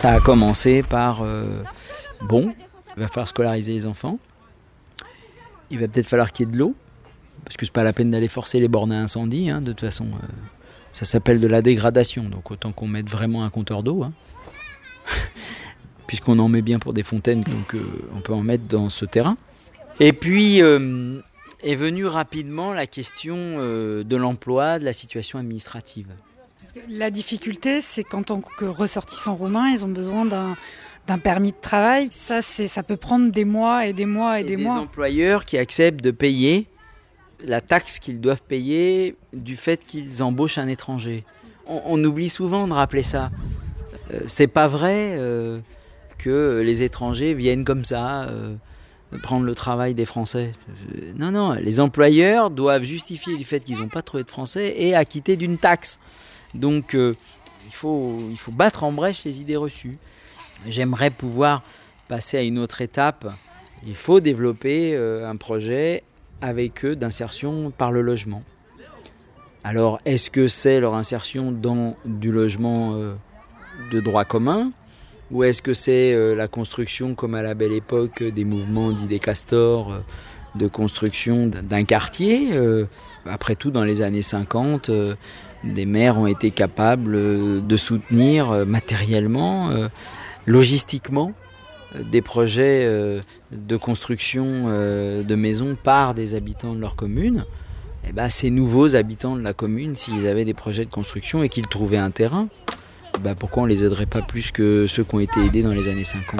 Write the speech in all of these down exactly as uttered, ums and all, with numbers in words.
Ça a commencé par, euh, bon, il va falloir scolariser les enfants. Il va peut-être falloir qu'il y ait de l'eau, parce que c'est pas la peine d'aller forcer les bornes à incendie, hein, de toute façon. Euh, ça s'appelle de la dégradation, donc autant qu'on mette vraiment un compteur d'eau. Hein. Puisqu'on en met bien pour des fontaines, donc euh, on peut en mettre dans ce terrain. Et puis euh, est venue rapidement la question euh, de l'emploi, de la situation administrative. La difficulté, c'est qu'en tant que ressortissants roumains, ils ont besoin d'un, d'un permis de travail. Ça, c'est, ça peut prendre des mois et des mois et, et des, des mois. Des employeurs qui acceptent de payer la taxe qu'ils doivent payer du fait qu'ils embauchent un étranger. On, on oublie souvent de rappeler ça. Euh, c'est pas vrai euh, que les étrangers viennent comme ça euh, prendre le travail des Français. Euh, non, non, les employeurs doivent justifier du fait qu'ils n'ont pas trouvé de Français et acquitter d'une taxe. Donc euh, il faut, il faut battre en brèche les idées reçues. J'aimerais pouvoir passer à une autre étape. Il faut développer euh, un projet avec eux d'insertion par le logement. Alors, est-ce que c'est leur insertion dans du logement euh, de droit commun, ou est-ce que c'est euh, la construction, comme à la belle époque, des mouvements dits des castors, euh, de construction d'un quartier euh, Après tout, dans les années cinquante, euh, des maires ont été capables euh, de soutenir euh, matériellement, euh, logistiquement, euh, des projets euh, de construction euh, de maisons par des habitants de leur commune. Et ben, ces nouveaux habitants de la commune, s'ils avaient des projets de construction et qu'ils trouvaient un terrain, ben, pourquoi on ne les aiderait pas plus que ceux qui ont été aidés dans les années cinquante ?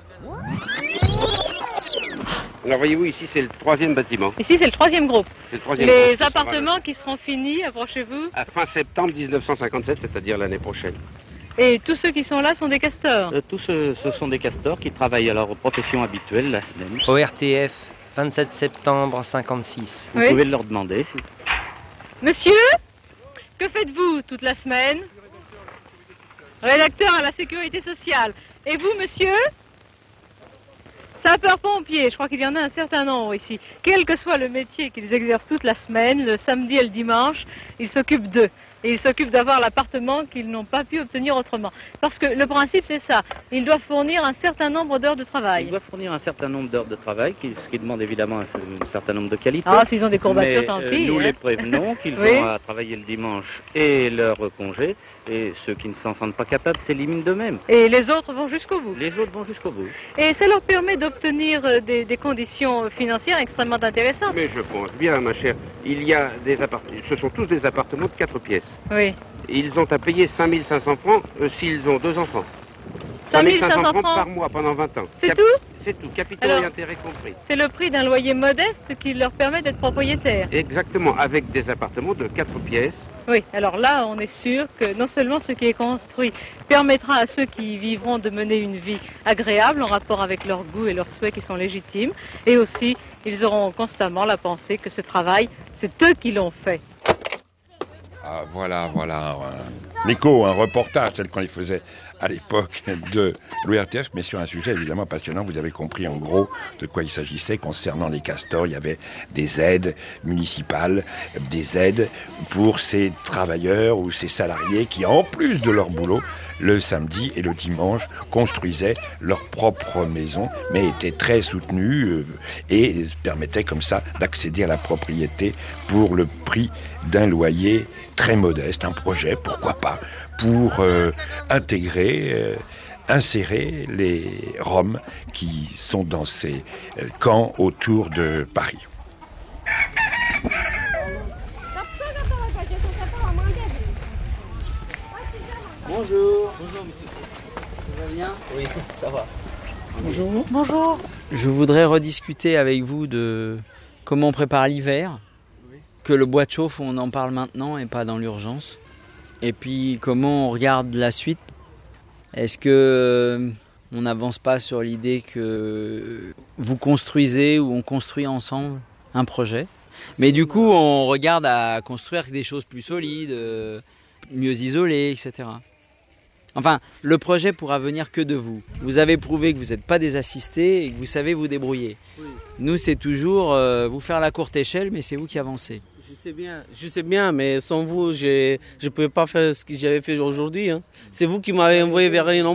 Alors voyez-vous, ici c'est le troisième bâtiment. Ici c'est le troisième groupe. C'est le troisième Les groupe, appartements qui seront finis, approchez-vous. À fin septembre dix-neuf cent cinquante-sept, c'est-à-dire l'année prochaine. Et tous ceux qui sont là sont des castors. Euh, tous ce, ce sont des castors qui travaillent à leur profession habituelle la semaine. O R T F, vingt-sept septembre cinquante-six. Vous Oui. pouvez leur demander. Monsieur, que faites-vous toute la semaine? Rédacteur à la sécurité sociale. Et vous, monsieur? Sapeur-pompier, je crois qu'il y en a un certain nombre ici. Quel que soit le métier qu'ils exercent toute la semaine, le samedi et le dimanche, ils s'occupent d'eux. Et ils s'occupent d'avoir l'appartement qu'ils n'ont pas pu obtenir autrement. Parce que le principe, c'est ça. Ils doivent fournir un certain nombre d'heures de travail. Ils doivent fournir un certain nombre d'heures de travail, qui- ce qui demande évidemment un, un certain nombre de qualités. Ah, s'ils ont des courbatures, Mais, tant euh, pis. nous hein. les prévenons qu'ils Oui. vont à travailler le dimanche et leur congé. Et ceux qui ne s'en sentent pas capables s'éliminent d'eux-mêmes. Et les autres vont jusqu'au bout. Les autres vont jusqu'au bout. Et ça leur permet d'obtenir euh, des, des conditions financières extrêmement intéressantes. Mais je pense bien, ma chère, il y a des appartements, ce sont tous des appartements de quatre pièces. Oui. Ils ont à payer cinq mille cinq cents francs euh, s'ils ont deux enfants. cinq mille cinq cents francs par francs, mois pendant vingt ans. c'est Cap- tout? C'est tout, capitaux Alors- et intérêts compris. C'est le prix d'un loyer modeste qui leur permet d'être propriétaires. Exactement, avec des appartements de quatre pièces. Oui, alors là, on est sûr que non seulement ce qui est construit permettra à ceux qui y vivront de mener une vie agréable en rapport avec leurs goûts et leurs souhaits qui sont légitimes, et aussi, ils auront constamment la pensée que ce travail, c'est eux qui l'ont fait. Ah, voilà, voilà. Un écho, un reportage tel qu'on les faisait à l'époque de l'O R T F, mais sur un sujet évidemment passionnant. Vous avez compris en gros de quoi il s'agissait concernant les castors. Il y avait des aides municipales, des aides pour ces travailleurs ou ces salariés qui, en plus de leur boulot, le samedi et le dimanche, construisaient leur propre maison, mais étaient très soutenus euh, et permettaient comme ça d'accéder à la propriété pour le prix d'un loyer très modeste, un projet, pourquoi pas, pour euh, intégrer, euh, insérer les Roms qui sont dans ces euh, camps autour de Paris. Bonjour. Bonjour, monsieur. Ça va bien ? Oui, ça va. Bonjour. Bonjour. Je voudrais rediscuter avec vous de comment on prépare l'hiver, que le bois de chauffe, on en parle maintenant et pas dans l'urgence. Et puis comment on regarde la suite. Est-ce que euh, on n'avance pas sur l'idée que vous construisez ou on construit ensemble un projet ? Mais du coup, on regarde à construire des choses plus solides, euh, mieux isolées, et cetera. Enfin, le projet pourra venir que de vous. Vous avez prouvé que vous n'êtes pas des assistés et que vous savez vous débrouiller. Oui. Nous, c'est toujours euh, vous faire la courte échelle, mais c'est vous qui avancez. Je sais bien, je sais bien, mais sans vous, je ne pouvais pas faire ce que j'avais fait aujourd'hui. Hein. C'est vous qui m'avez envoyé vers un